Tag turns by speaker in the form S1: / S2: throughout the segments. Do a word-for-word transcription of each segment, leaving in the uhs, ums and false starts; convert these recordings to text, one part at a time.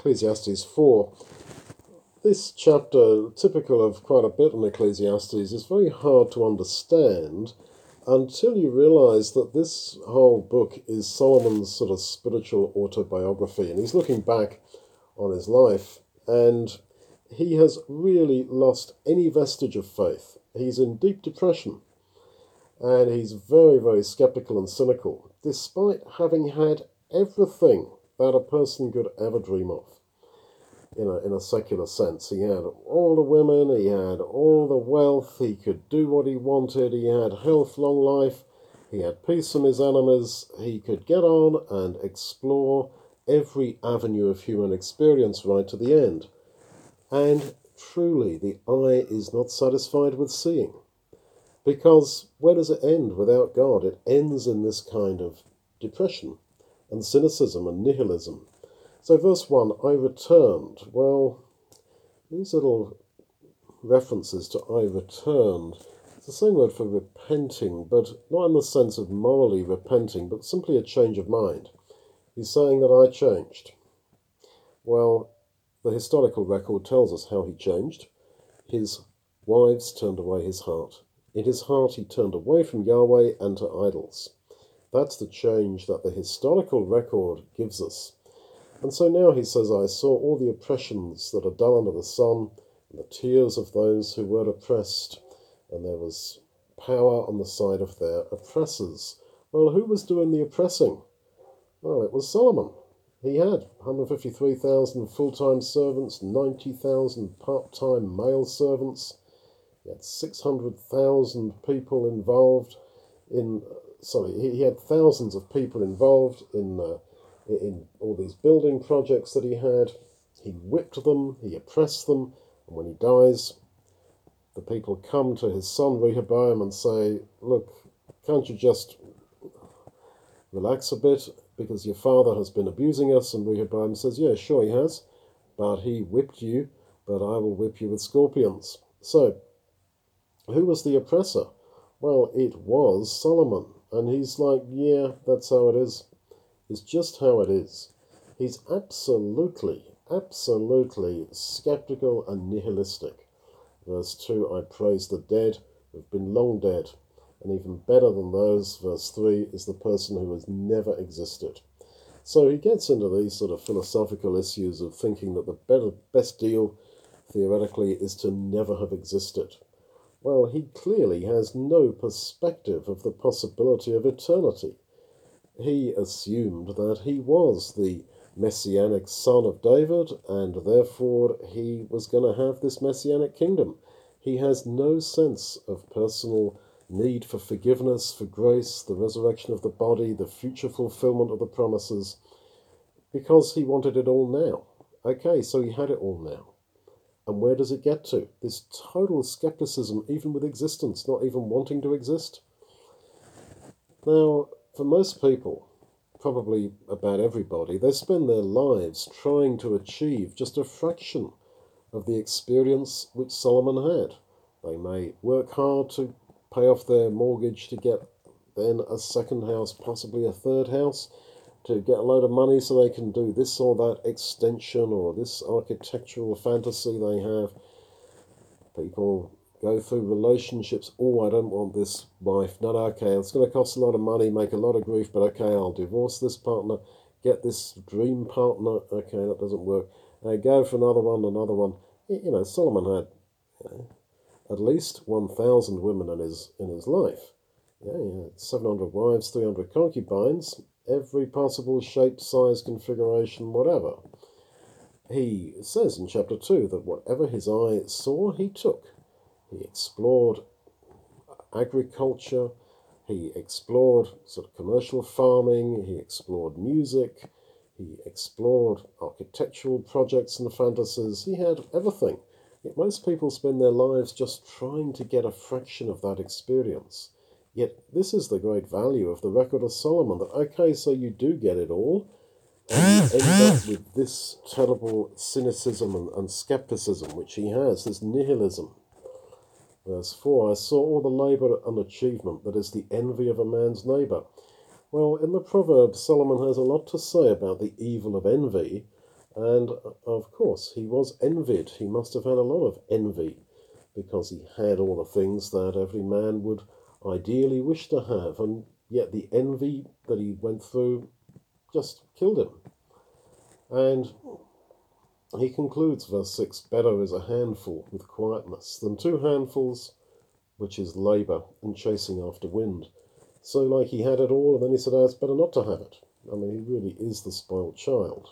S1: Ecclesiastes four. This chapter, typical of quite a bit in Ecclesiastes, is very hard to understand until you realize that this whole book is Solomon's sort of spiritual autobiography, and he's looking back on his life, and he has really lost any vestige of faith. He's in deep depression, and he's very, very skeptical and cynical, despite having had everything that a person could ever dream of. In a, in a secular sense, he had all the women, he had all the wealth, he could do what he wanted, he had health, long life, he had peace from his enemies, he could get on and explore every avenue of human experience right to the end. And truly, the eye is not satisfied with seeing. Because where does it end without God? It ends in this kind of depression and cynicism and nihilism. So verse one, I returned. Well, these little references to I returned, it's the same word for repenting, but not in the sense of morally repenting, but simply a change of mind. He's saying that I changed. Well, the historical record tells us how he changed. His wives turned away his heart. In his heart he turned away from Yahweh and to idols. That's the change that the historical record gives us. And so now he says, I saw all the oppressions that are done under the sun, and the tears of those who were oppressed, and there was power on the side of their oppressors. Well, who was doing the oppressing? Well, it was Solomon. He had one hundred fifty-three thousand full-time servants, ninety thousand part-time male servants. He had six hundred thousand people involved in, sorry, he had thousands of people involved in uh, in all these building projects that he had. He whipped them, he oppressed them, and when he dies, the people come to his son Rehoboam and say, look, can't you just relax a bit, because your father has been abusing us? And Rehoboam says, yeah, sure he has, but he whipped you, but I will whip you with scorpions. So, who was the oppressor? Well, it was Solomon, and he's like, yeah, that's how it is. Is just how it is. He's absolutely, absolutely skeptical and nihilistic. Verse two, I praise the dead who've been long dead. And even better than those, verse three, is the person who has never existed. So he gets into these sort of philosophical issues of thinking that the better, best deal, theoretically, is to never have existed. Well, he clearly has no perspective of the possibility of eternity. He assumed that he was the messianic son of David, and therefore he was going to have this messianic kingdom. He has no sense of personal need for forgiveness, for grace, the resurrection of the body, the future fulfillment of the promises, because he wanted it all now. Okay, so he had it all now. And where does it get to? This total skepticism, even with existence, not even wanting to exist. Now, for most people, probably about everybody, they spend their lives trying to achieve just a fraction of the experience which Solomon had. They may work hard to pay off their mortgage to get then a second house, possibly a third house, to get a load of money so they can do this or that extension or this architectural fantasy they have. People go through relationships. Oh, I don't want this wife. No, no, okay, it's going to cost a lot of money, make a lot of grief, but okay, I'll divorce this partner, get this dream partner. Okay, that doesn't work. Uh, go for another one, another one. You know, Solomon had you know, at least one thousand women in his in his life. Yeah, he had seven hundred wives, three hundred concubines, every possible shape, size, configuration, whatever. He says in chapter two that whatever his eye saw, he took. He explored agriculture, he explored sort of commercial farming, he explored music, he explored architectural projects and fantasies. He had everything. Yet most people spend their lives just trying to get a fraction of that experience. Yet this is the great value of the record of Solomon, that okay, so you do get it all, and you end up with this terrible cynicism and, and skepticism which he has, this nihilism. Verse four, I saw all the labour and achievement that is the envy of a man's neighbour. Well, in the Proverbs, Solomon has a lot to say about the evil of envy, And of course, he was envied. He must have had a lot of envy because he had all the things that every man would ideally wish to have, and yet the envy that he went through just killed him. And he concludes verse six, better is a handful with quietness than two handfuls, which is labour and chasing after wind. So like he had it all, and then he said, oh, it's better not to have it. I mean, he really is the spoiled child.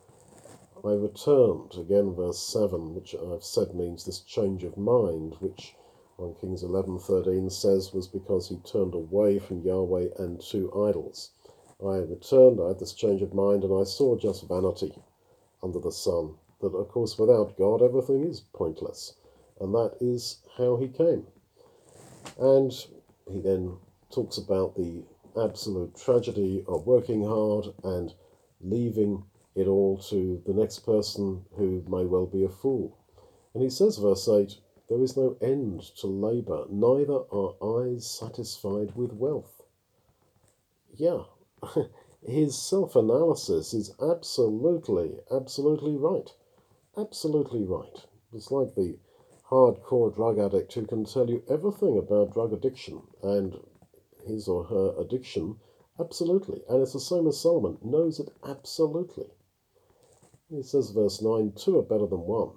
S1: I returned, again verse seven, which I've said means this change of mind, which First Kings eleven thirteen says was because he turned away from Yahweh and to idols. I returned, I had this change of mind, and I saw just vanity under the sun, that of course without God everything is pointless, and that is how he came. And he then talks about the absolute tragedy of working hard and leaving it all to the next person who may well be a fool. And he says, verse eight, there is no end to labour, neither are eyes satisfied with wealth. Yeah, his self-analysis is absolutely, absolutely right. Absolutely right. It's like the hardcore drug addict who can tell you everything about drug addiction and his or her addiction, absolutely. And it's the same as Solomon, knows it absolutely. He says, verse nine, two are better than one.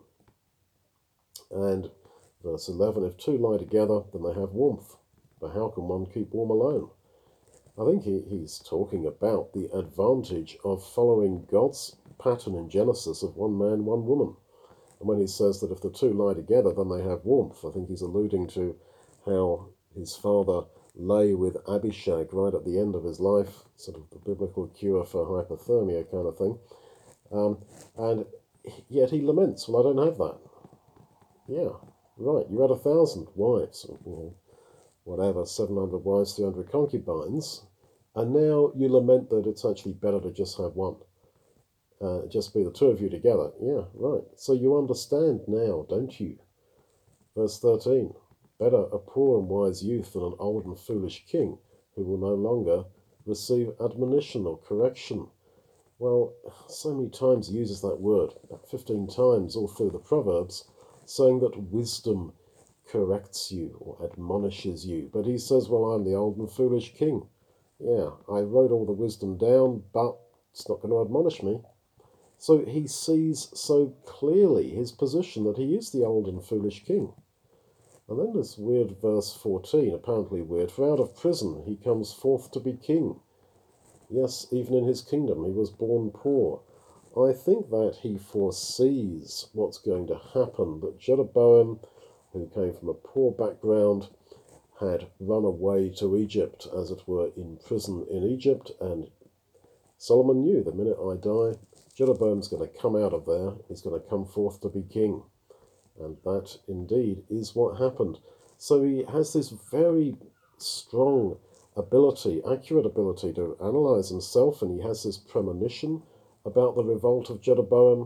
S1: And verse eleven, if two lie together, then they have warmth. But how can one keep warm alone? I think he, he's talking about the advantage of following God's pattern in Genesis of one man, one woman. And when he says that if the two lie together, then they have warmth, I think he's alluding to how his father lay with Abishag right at the end of his life, sort of the biblical cure for hypothermia kind of thing. Um, and yet he laments, well, I don't have that. Yeah, right, you had a thousand wives, you know, whatever, seven hundred wives, three hundred concubines, and now you lament that it's actually better to just have one. Uh, just be the two of you together. Yeah, right. So you understand now, don't you? Verse thirteen, better a poor and wise youth than an old and foolish king who will no longer receive admonition or correction. Well, so many times he uses that word, about fifteen times all through the Proverbs, saying that wisdom corrects you or admonishes you. But he says, well, I'm the old and foolish king. Yeah, I wrote all the wisdom down, but it's not going to admonish me. So he sees so clearly his position that he is the old and foolish king. And then this weird verse fourteen, apparently weird, for out of prison he comes forth to be king. Yes, even in his kingdom he was born poor. I think that he foresees what's going to happen, that Jeroboam, who came from a poor background, had run away to Egypt, as it were, in prison in Egypt, and Solomon knew the minute I die, Jeroboam's going to come out of there, he's going to come forth to be king. And that indeed is what happened. So he has this very strong ability, accurate ability to analyze himself, and he has this premonition about the revolt of Jeroboam.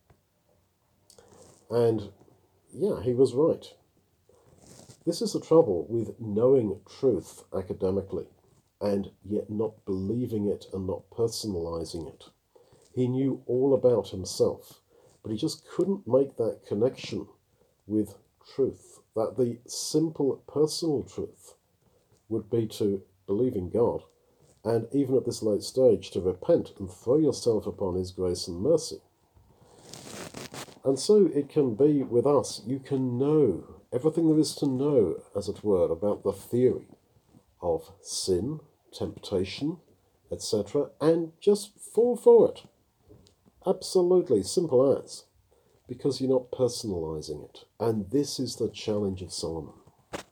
S1: And yeah, he was right. This is the trouble with knowing truth academically and yet not believing it and not personalizing it. He knew all about himself, but he just couldn't make that connection with truth, that the simple personal truth would be to believe in God, and even at this late stage to repent and throw yourself upon his grace and mercy. And so it can be with us. You can know everything there is to know, as it were, about the theory of sin, temptation, et cetera, and just fall for it. Absolutely, simple as, because you're not personalizing it. And this is the challenge of Solomon.